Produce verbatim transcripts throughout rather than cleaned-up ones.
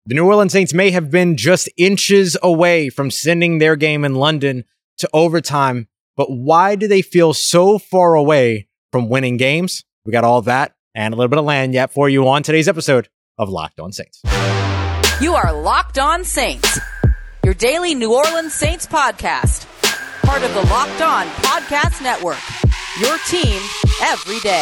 The New Orleans Saints may have been just inches away from sending their game in London to overtime, but why do they feel so far away from winning games? We got all that and a little bit of lagniappe for you on today's episode of Locked On Saints. You are Locked On Saints, your daily New Orleans Saints podcast, part of the Locked On Podcast Network, your team every day.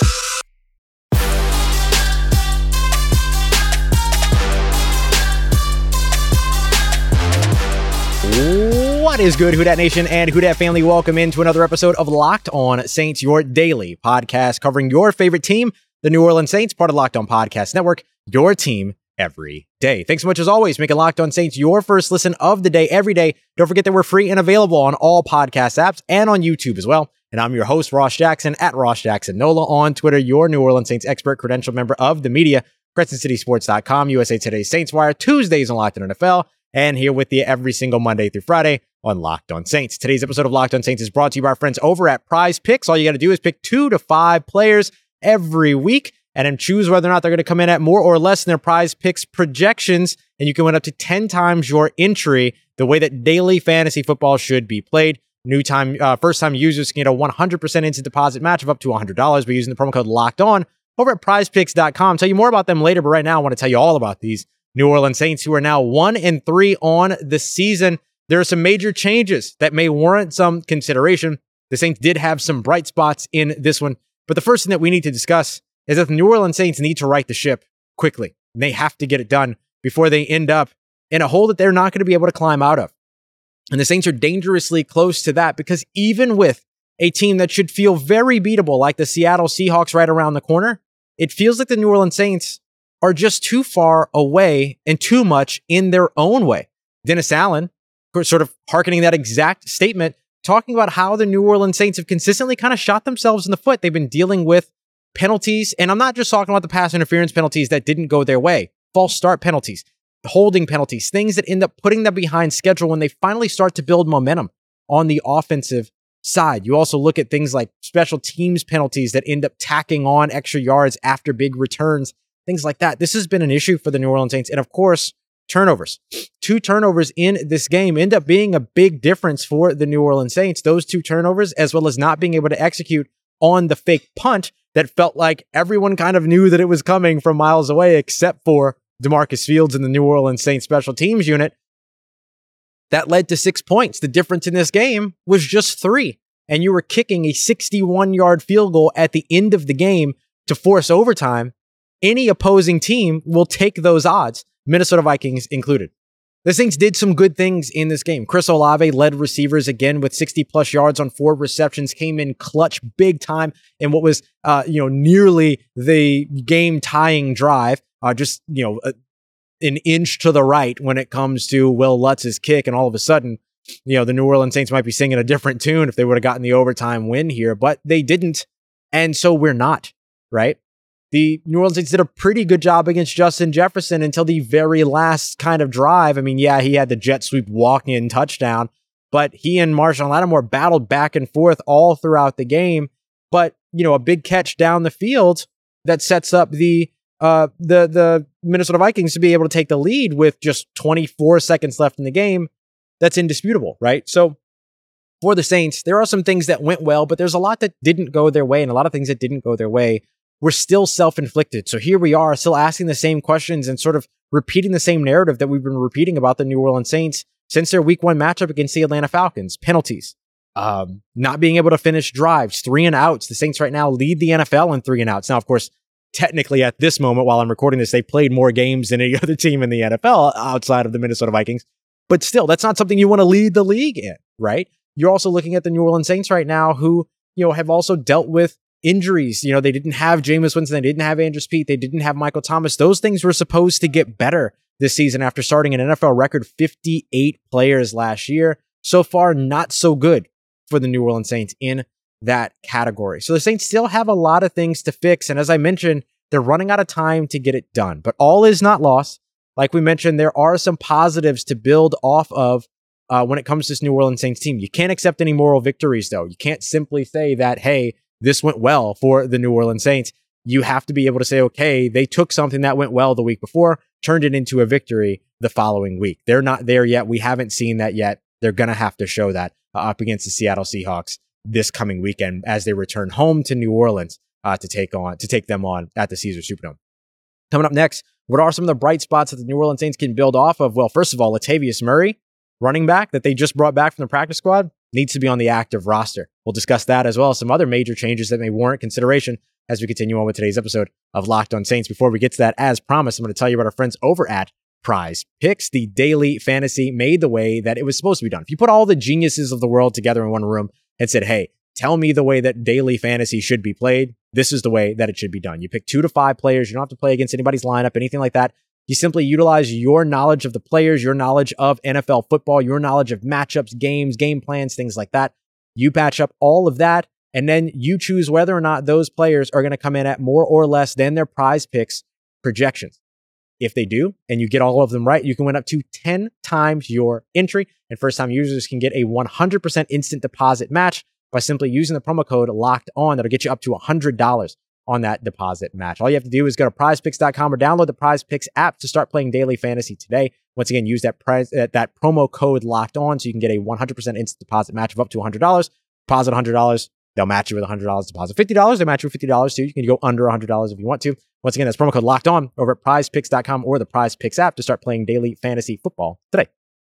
What is good, Who Dat Nation and Who Dat family? Welcome into another episode of Locked On Saints, your daily podcast covering your favorite team, the New Orleans Saints, part of Locked On Podcast Network, your team every day. Thanks so much as always, making Locked On Saints your first listen of the day every day. Don't forget that we're free and available on all podcast apps and on YouTube as well. And I'm your host, Ross Jackson, at Ross Jackson Nola on Twitter, your New Orleans Saints expert, credential member of the media, Crescent City Sports dot com, U S A Today's Saints Wire, Tuesdays on Locked On N F L, and here with you every single Monday through Friday on Locked On Saints. Today's episode of Locked On Saints is brought to you by our friends over at Prize Picks. All you got to do is pick two to five players every week and then choose whether or not they're going to come in at more or less than their Prize Picks projections, and you can win up to ten times your entry the way that daily fantasy football should be played. New time, uh, first-time users can get a one hundred percent instant deposit match of up to one hundred dollars by using the promo code Locked On over at prize picks dot com. I'll tell you more about them later, but right now I want to tell you all about these New Orleans Saints, who are now one and three on the season. There are some major changes that may warrant some consideration. The Saints did have some bright spots in this one, but the first thing that we need to discuss is that the New Orleans Saints need to right the ship quickly. They have to get it done before they end up in a hole that they're not going to be able to climb out of. And the Saints are dangerously close to that because even with a team that should feel very beatable, like the Seattle Seahawks right around the corner, it feels like the New Orleans Saints are just too far away and too much in their own way. Dennis Allen, sort of hearkening that exact statement, talking about how the New Orleans Saints have consistently kind of shot themselves in the foot. They've been dealing with penalties, and I'm not just talking about the pass interference penalties that didn't go their way, false start penalties, holding penalties, things that end up putting them behind schedule when they finally start to build momentum on the offensive side. You also look at things like special teams penalties that end up tacking on extra yards after big returns, things like that. This has been an issue for the New Orleans Saints. And of course, turnovers. Two turnovers in this game end up being a big difference for the New Orleans Saints. Those two turnovers, as well as not being able to execute on the fake punt that felt like everyone kind of knew that it was coming from miles away, except for DeMarcus Fields and the New Orleans Saints special teams unit. That led to six points. The difference in this game was just three. And you were kicking a sixty-one-yard field goal at the end of the game to force overtime. Any opposing team will take those odds, Minnesota Vikings included. The Saints did some good things in this game. Chris Olave led receivers again with sixty-plus yards on four receptions, came in clutch big time in what was uh, you know, nearly the game-tying drive. Uh, just, you know, a, an inch to the right when it comes to Will Lutz's kick, and all of a sudden, you know, the New Orleans Saints might be singing a different tune if they would have gotten the overtime win here, but they didn't, and so we're not, right? The New Orleans Saints did a pretty good job against Justin Jefferson until the very last kind of drive. I mean, yeah, he had the jet sweep walk-in touchdown, but he and Marshawn Lattimore battled back and forth all throughout the game. But, you know, a big catch down the field that sets up the uh, the the Minnesota Vikings to be able to take the lead with just twenty-four seconds left in the game. That's indisputable, right? So for the Saints, there are some things that went well, but there's a lot that didn't go their way, and a lot of things that didn't go their way were still self-inflicted. So here we are, still asking the same questions and sort of repeating the same narrative that we've been repeating about the New Orleans Saints since their week one matchup against the Atlanta Falcons. Penalties, um, not being able to finish drives, three and outs. The Saints right now lead the N F L in three and outs. Now, of course, technically at this moment, while I'm recording this, they played more games than any other team in the N F L outside of the Minnesota Vikings. But still, that's not something you want to lead the league in, right? You're also looking at the New Orleans Saints right now who, you know, have also dealt with injuries. You know, they didn't have Jameis Winston. They didn't have Andrews Pete. They didn't have Michael Thomas. Those things were supposed to get better this season after starting an N F L record fifty-eight players last year. So far, not so good for the New Orleans Saints in that category. So the Saints still have a lot of things to fix. And as I mentioned, they're running out of time to get it done. But all is not lost. Like we mentioned, there are some positives to build off of uh, when it comes to this New Orleans Saints team. You can't accept any moral victories, though. You can't simply say that, hey, this went well for the New Orleans Saints. you have to be able to say, okay, they took something that went well the week before, turned it into a victory the following week. They're not there yet. We haven't seen that yet. They're going to have to show that uh, up against the Seattle Seahawks this coming weekend as they return home to New Orleans uh, to take on to take them on at the Caesars Superdome. Coming up next, what are some of the bright spots that the New Orleans Saints can build off of? Well, first of all, Latavius Murray, running back that they just brought back from the practice squad, needs to be on the active roster. We'll discuss that as well as some other major changes that may warrant consideration as we continue on with today's episode of Locked On Saints. Before we get to that, as promised, I'm going to tell you about our friends over at Prize Picks. The daily fantasy made the way that it was supposed to be done. If you put all the geniuses of the world together in one room and said, hey, tell me the way that daily fantasy should be played, this is the way that it should be done. You pick two to five players. You don't have to play against anybody's lineup, anything like that. You simply utilize your knowledge of the players, your knowledge of N F L football, your knowledge of matchups, games, game plans, things like that. You patch up all of that, and then you choose whether or not those players are going to come in at more or less than their Prize Picks projections. If they do, and you get all of them right, you can win up to ten times your entry, and first-time users can get a one hundred percent instant deposit match by simply using the promo code Locked On. That'll get you up to one hundred dollars on that deposit match. All you have to do is go to prize picks dot com or download the Prize Picks app to start playing daily fantasy today. Once again, use that prize, uh, that promo code Locked On so you can get a one hundred percent instant deposit match of up to one hundred dollars. Deposit one hundred dollars. They'll match you with one hundred dollars. Deposit fifty dollars. They match you with fifty dollars too. You can go under one hundred dollars if you want to. Once again, that's promo code Locked On over at prize picks dot com or the Prize Picks app to start playing daily fantasy football today.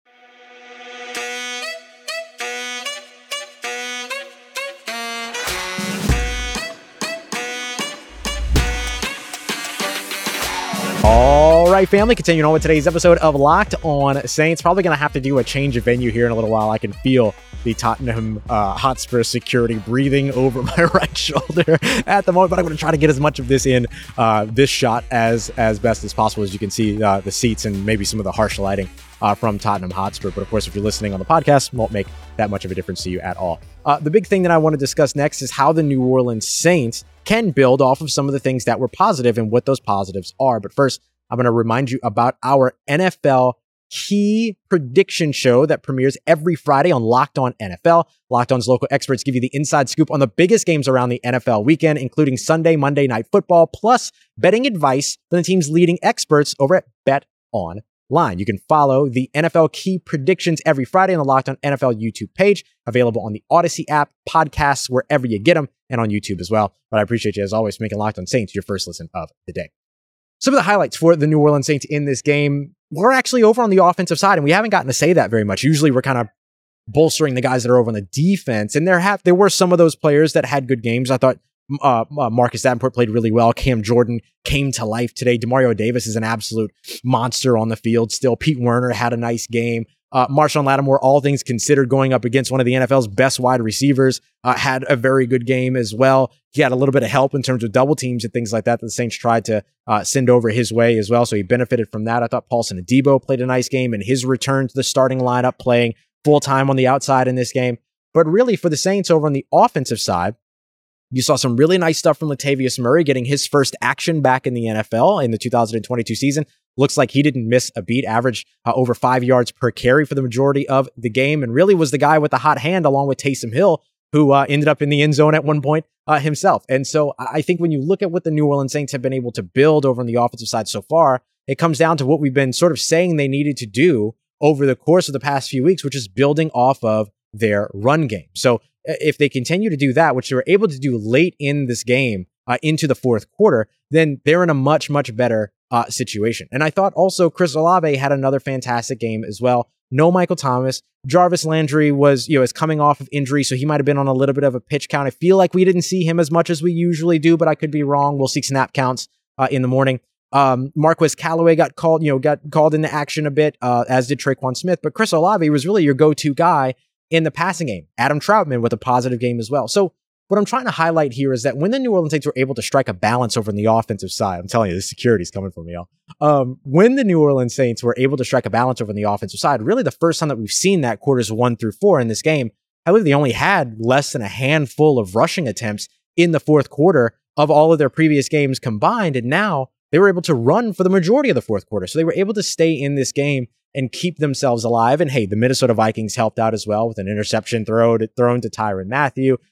All right, family, continuing on with today's episode of Locked On Saints. Probably going to have to do a change of venue here in a little while. I can feel the Tottenham uh, Hotspur security breathing over my right shoulder at the moment, but I'm going to try to get as much of this in uh, this shot as as best as possible. As you can see, uh, the seats and maybe some of the harsh lighting uh, from Tottenham Hotspur. But of course, if you're listening on the podcast, it won't make that much of a difference to you at all. Uh, the big thing that I want to discuss next is how the New Orleans Saints can build off of some of the things that were positive and what those positives are. But first, I'm going to remind you about our N F L Key Prediction Show that premieres every Friday on Locked On N F L. Locked On's local experts give you the inside scoop on the biggest games around the N F L weekend, including Sunday, Monday Night Football, plus betting advice from the team's leading experts over at Bet Online. You can follow the N F L Key Predictions every Friday on the Locked On N F L YouTube page, available on the Odyssey app, podcasts, wherever you get them, and on YouTube as well. But I appreciate you, as always, for making Locked On Saints your first listen of the day. Some of the highlights for the New Orleans Saints in this game were actually over on the offensive side, and we haven't gotten to say that very much. Usually we're kind of bolstering the guys that are over on the defense, and there have there were some of those players that had good games. I thought uh, uh, Marcus Davenport played really well. Cam Jordan came to life today. Demario Davis is an absolute monster on the field still. Pete Werner had a nice game. Uh, Marshawn Lattimore, all things considered, going up against one of the N F L's best wide receivers, uh, had a very good game as well. He had a little bit of help in terms of double teams and things like that that the Saints tried to uh, send over his way as well, so he benefited from that. I thought Paulson Adebo played a nice game in his return to the starting lineup, playing full-time on the outside in this game. But really, for the Saints over on the offensive side, you saw some really nice stuff from Latavius Murray getting his first action back in the N F L in the two thousand twenty-two season. Looks like he didn't miss a beat, averaged uh, over five yards per carry for the majority of the game, and really was the guy with the hot hand along with Taysom Hill, who uh, ended up in the end zone at one point uh, himself. And so I think when you look at what the New Orleans Saints have been able to build over on the offensive side so far, it comes down to what we've been sort of saying they needed to do over the course of the past few weeks, which is building off of their run game. So if they continue to do that, which they were able to do late in this game uh, into the fourth quarter, then they're in a much, much better uh, situation. And I thought also Chris Olave had another fantastic game as well. No Michael Thomas. Jarvis Landry was, you know, is coming off of injury, so he might have been on a little bit of a pitch count. I feel like we didn't see him as much as we usually do, but I could be wrong. We'll see snap counts uh, in the morning. Um, Marquez Callaway got called, you know, got called into action a bit, uh, as did Traquan Smith. But Chris Olave was really your go-to guy in the passing game. Adam Troutman with a positive game as well. So what I'm trying to highlight here is that when the New Orleans Saints were able to strike a balance over on the offensive side, I'm telling you, the security's coming for me, y'all. Um, when the New Orleans Saints were able to strike a balance over on the offensive side, really the first time that we've seen that quarters one through four in this game, I believe they only had less than a handful of rushing attempts in the fourth quarter of all of their previous games combined. And now they were able to run for the majority of the fourth quarter. So they were able to stay in this game and keep themselves alive. And hey, the Minnesota Vikings helped out as well with an interception throw to, thrown to Tyrann Mathieu.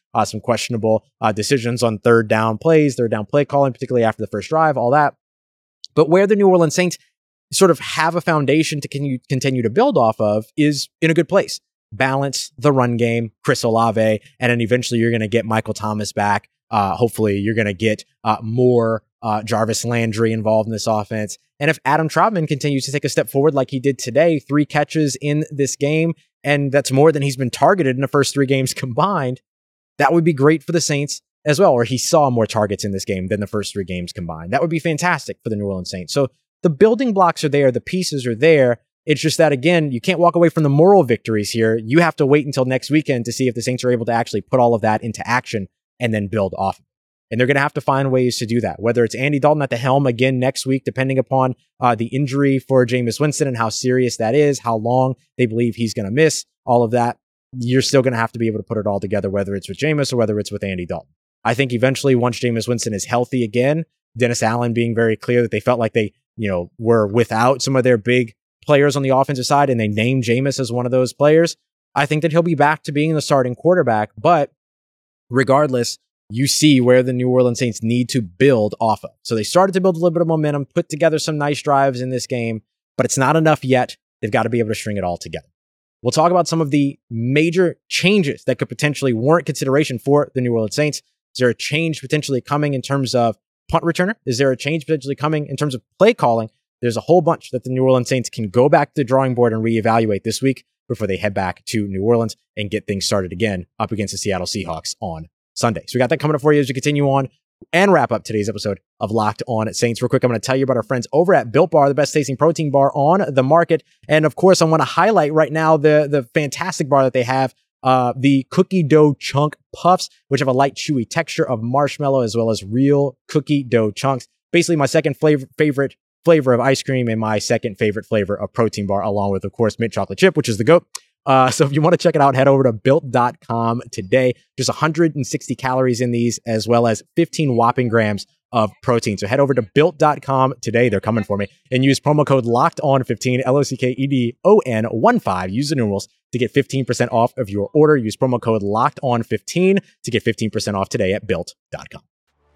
uh, some questionable uh, decisions on third down plays, third down play calling, particularly after the first drive, all that. But where the New Orleans Saints sort of have a foundation to continue, continue to build off of is in a good place. Balance the run game, Chris Olave, and then eventually you're going to get Michael Thomas back. Uh, hopefully you're going to get uh, more uh, Jarvis Landry involved in this offense. And if Adam Trautman continues to take a step forward like he did today, three catches in this game, and that's more than he's been targeted in the first three games combined, that would be great for the Saints as well. Or he saw more targets in this game than the first three games combined. That would be fantastic for the New Orleans Saints. So the building blocks are there. The pieces are there. It's just that, again, you can't walk away from the moral victories here. You have to wait until next weekend to see if the Saints are able to actually put all of that into action and then build off of it. And they're going to have to find ways to do that, whether it's Andy Dalton at the helm again next week, depending upon uh, the injury for Jameis Winston and how serious that is, how long they believe he's going to miss, all of that. You're still going to have to be able to put it all together, whether it's with Jameis or whether it's with Andy Dalton. I think eventually once Jameis Winston is healthy again, Dennis Allen being very clear that they felt like they, you know, were without some of their big players on the offensive side and they named Jameis as one of those players, I think that he'll be back to being the starting quarterback. But regardless, you see where the New Orleans Saints need to build off of. So they started to build a little bit of momentum, put together some nice drives in this game, but it's not enough yet. They've got to be able to string it all together. We'll talk about some of the major changes that could potentially warrant consideration for the New Orleans Saints. Is there a change potentially coming in terms of punt returner? Is there a change potentially coming in terms of play calling? There's a whole bunch that the New Orleans Saints can go back to the drawing board and reevaluate this week before they head back to New Orleans and get things started again up against the Seattle Seahawks on Sunday. So we got that coming up for you as we continue on and wrap up today's episode of Locked On Saints. Real quick, I'm going to tell you about our friends over at Built Bar, the best tasting protein bar on the market. And of course, I want to highlight right now the, the fantastic bar that they have, uh, the cookie dough chunk puffs, which have a light, chewy texture of marshmallow as well as real cookie dough chunks. Basically, my second flavor, favorite flavor of ice cream and my second favorite flavor of protein bar, along with, of course, mint chocolate chip, which is the GOAT. Uh, so if you want to check it out, head over to built dot com today. Just one hundred sixty calories in these, as well as fifteen whopping grams of protein. So head over to built dot com today. They're coming for me. And use promo code locked on fifteen, L O C K E D O N one five. Use the numerals to get fifteen percent off of your order. Use promo code locked on fifteen to get fifteen percent off today at built dot com.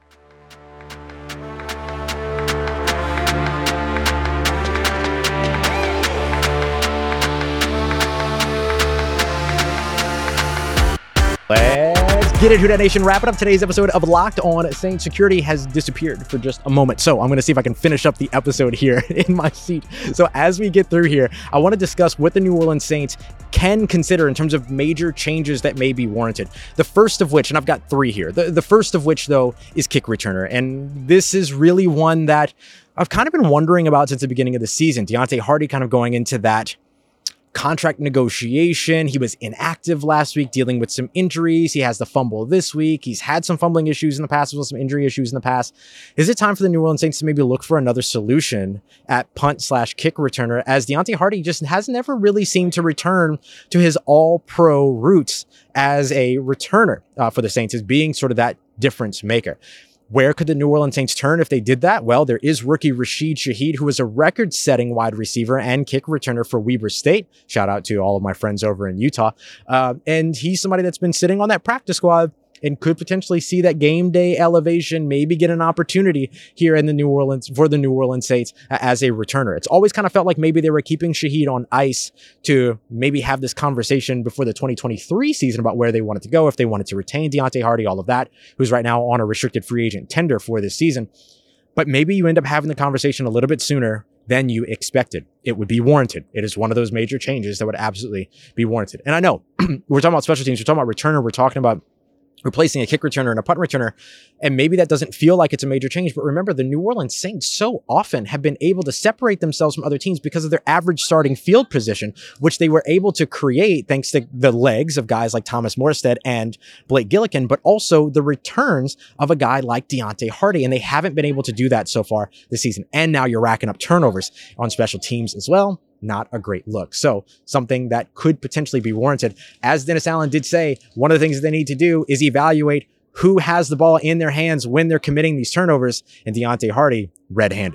Let's get it, Who Dat Nation. Wrapping up today's episode of Locked On Saints. Security has disappeared for just a moment, so I'm going to see if I can finish up the episode here in my seat. So as we get through here, I want to discuss what the New Orleans Saints can consider in terms of major changes that may be warranted. The first of which, and I've got three here, the, the first of which, though, is kick returner. And this is really one that I've kind of been wondering about since the beginning of the season. Deonte Harty kind of going into that contract negotiation. He was inactive last week, dealing with some injuries. He has the fumble this week. He's had some fumbling issues in the past, as well as some injury issues in the past. Is it time for the New Orleans Saints to maybe look for another solution at punt slash kick returner, as Deonte Harty just has never really seemed to return to his all-pro roots as a returner uh, for the Saints, as being sort of that difference maker. Where could the New Orleans Saints turn if they did that? Well, there is rookie Rashid Shaheed, who is a record-setting wide receiver and kick returner for Weber State. Shout out to all of my friends over in Utah. Uh, and he's somebody that's been sitting on that practice squad and could potentially see that game day elevation, maybe get an opportunity here in the New Orleans for the New Orleans Saints uh, as a returner. It's always kind of felt like maybe they were keeping Shaheed on ice to maybe have this conversation before the twenty twenty-three season about where they wanted to go, if they wanted to retain Deonte Harty, all of that, who's right now on a restricted free agent tender for this season. But maybe you end up having the conversation a little bit sooner than you expected. It would be warranted. It is one of those major changes that would absolutely be warranted. And I know we're talking about special teams, we're talking about returner, we're talking about replacing a kick returner and a punt returner. And maybe that doesn't feel like it's a major change, but remember, the New Orleans Saints so often have been able to separate themselves from other teams because of their average starting field position, which they were able to create thanks to the legs of guys like Thomas Morstead and Blake Gillikin, but also the returns of a guy like Deonte Harty. And they haven't been able to do that so far this season. And now you're racking up turnovers on special teams as well. Not a great look. So something that could potentially be warranted. As Dennis Allen did say, one of the things that they need to do is evaluate who has the ball in their hands when they're committing these turnovers, and Deonte Harty red-handed.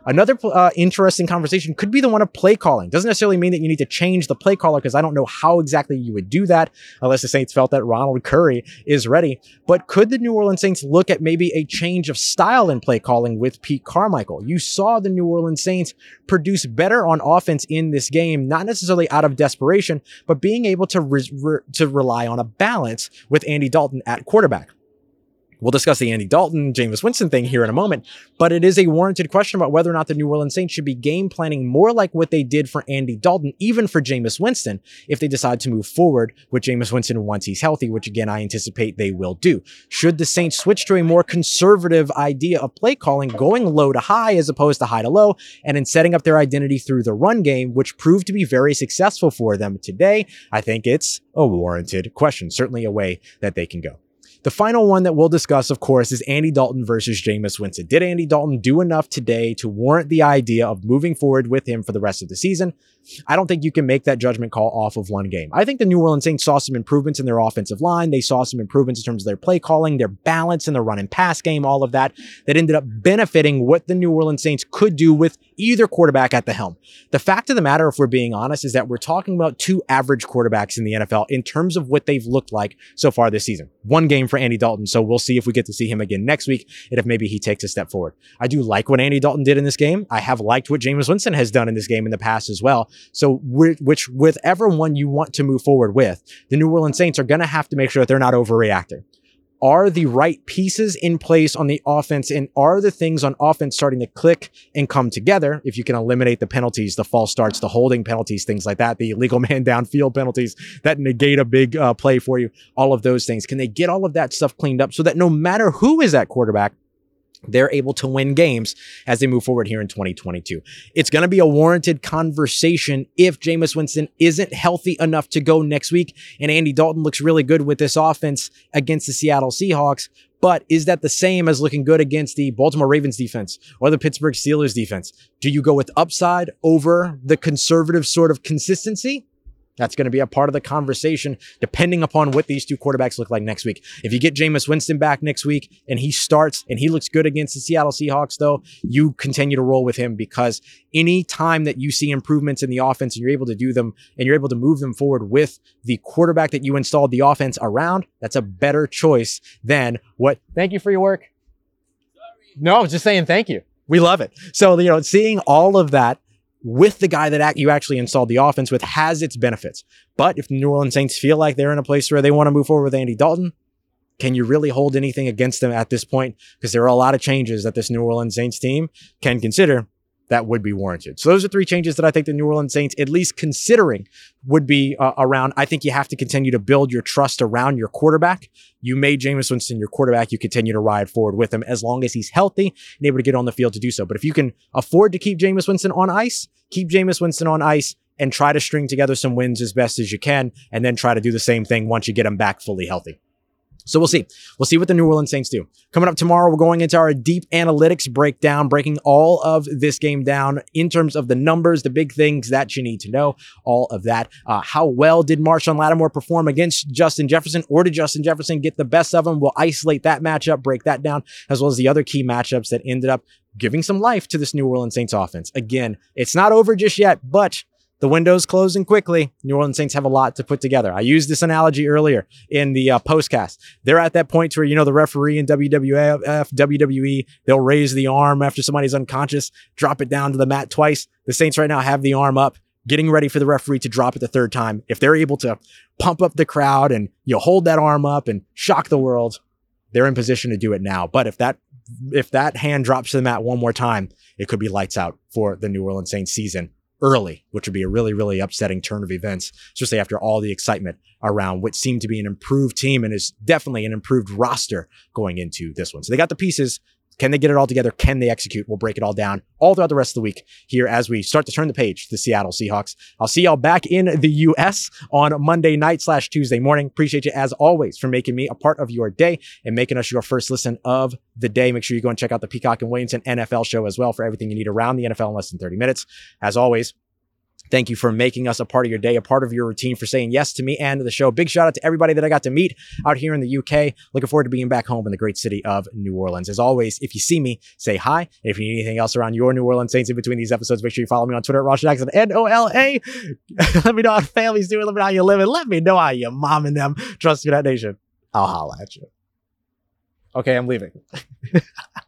Another uh, interesting conversation could be the one of play calling. Doesn't necessarily mean that you need to change the play caller, because I don't know how exactly you would do that unless the Saints felt that Ronald Curry is ready. But could the New Orleans Saints look at maybe a change of style in play calling with Pete Carmichael? You saw the New Orleans Saints produce better on offense in this game, not necessarily out of desperation, but being able to, re- re- to rely on a balance with Andy Dalton at quarterback. We'll discuss the Andy Dalton, Jameis Winston thing here in a moment, but it is a warranted question about whether or not the New Orleans Saints should be game planning more like what they did for Andy Dalton, even for Jameis Winston, if they decide to move forward with Jameis Winston once he's healthy, which again, I anticipate they will do. Should the Saints switch to a more conservative idea of play calling, going low to high as opposed to high to low, and in setting up their identity through the run game, which proved to be very successful for them today? I think it's a warranted question, certainly a way that they can go. The final one that we'll discuss, of course, is Andy Dalton versus Jameis Winston. Did Andy Dalton do enough today to warrant the idea of moving forward with him for the rest of the season? I don't think you can make that judgment call off of one game. I think the New Orleans Saints saw some improvements in their offensive line. They saw some improvements in terms of their play calling, their balance in the run and pass game, all of that, that ended up benefiting what the New Orleans Saints could do with either quarterback at the helm. The fact of the matter, if we're being honest, is that we're talking about two average quarterbacks in the N F L in terms of what they've looked like so far this season. One game for Andy Dalton, so we'll see if we get to see him again next week and if maybe he takes a step forward. I do like what Andy Dalton did in this game. I have liked what Jameis Winston has done in this game in the past as well. So which, whichever one you want to move forward with, the New Orleans Saints are going to have to make sure that they're not overreacting. Are the right pieces in place on the offense, and are the things on offense starting to click and come together? If you can eliminate the penalties, the false starts, the holding penalties, things like that, the illegal man downfield penalties that negate a big uh, play for you, all of those things. Can they get all of that stuff cleaned up so that no matter who is at quarterback, they're able to win games as they move forward here in twenty twenty-two. It's going to be a warranted conversation if Jameis Winston isn't healthy enough to go next week, and Andy Dalton looks really good with this offense against the Seattle Seahawks. But is that the same as looking good against the Baltimore Ravens defense or the Pittsburgh Steelers defense? Do you go with upside over the conservative sort of consistency? That's going to be a part of the conversation, depending upon what these two quarterbacks look like next week. If you get Jameis Winston back next week and he starts and he looks good against the Seattle Seahawks, though, you continue to roll with him, because any time that you see improvements in the offense and you're able to do them and you're able to move them forward with the quarterback that you installed the offense around, that's a better choice than what. Thank you for your work. Sorry. No, I was just saying thank you. We love it. So, you know, seeing all of that with the guy that you actually installed the offense with has its benefits. But if the New Orleans Saints feel like they're in a place where they want to move forward with Andy Dalton, can you really hold anything against them at this point? Because there are a lot of changes that this New Orleans Saints team can consider that would be warranted. So those are three changes that I think the New Orleans Saints, at least considering, would be uh, around. I think you have to continue to build your trust around your quarterback. You made Jameis Winston your quarterback. You continue to ride forward with him as long as he's healthy and able to get on the field to do so. But if you can afford to keep Jameis Winston on ice, keep Jameis Winston on ice and try to string together some wins as best as you can, and then try to do the same thing once you get him back fully healthy. So we'll see. We'll see what the New Orleans Saints do. Coming up tomorrow, we're going into our deep analytics breakdown, breaking all of this game down in terms of the numbers, the big things that you need to know, all of that. Uh, how well did Marshawn Lattimore perform against Justin Jefferson, or did Justin Jefferson get the best of him? We'll isolate that matchup, break that down, as well as the other key matchups that ended up giving some life to this New Orleans Saints offense. Again, it's not over just yet, but the window's closing quickly. New Orleans Saints have a lot to put together. I used this analogy earlier in the uh, postcast. They're at that point where, you know, the referee in W W F, W W E, they'll raise the arm after somebody's unconscious, drop it down to the mat twice. The Saints right now have the arm up, getting ready for the referee to drop it the third time. If they're able to pump up the crowd and you know, hold that arm up and shock the world, they're in position to do it now. But if that if that hand drops to the mat one more time, it could be lights out for the New Orleans Saints season early, which would be a really, really upsetting turn of events, especially after all the excitement around what seemed to be an improved team and is definitely an improved roster going into this one. So they got the pieces. Can they get it all together? Can they execute? We'll break it all down all throughout the rest of the week here as we start to turn the page to the Seattle Seahawks. I'll see y'all back in the U S on Monday night slash Tuesday morning. Appreciate you as always for making me a part of your day and making us your first listen of the day. Make sure you go and check out the Peacock and Williamson N F L show as well for everything you need around the N F L in less than thirty minutes. As always, Thank you for making us a part of your day, a part of your routine, for saying yes to me and to the show. Big shout out to everybody that I got to meet out here in the U K. Looking forward to being back home in the great city of New Orleans. As always, if you see me, say hi. And if you need anything else around your New Orleans Saints in between these episodes, make sure you follow me on Twitter at Ross Jackson, N O L A. Let me know how the family's doing. Let me know how you're living. Let me know how you're momming them. Trust you, that nation. I'll holla at you. Okay, I'm leaving.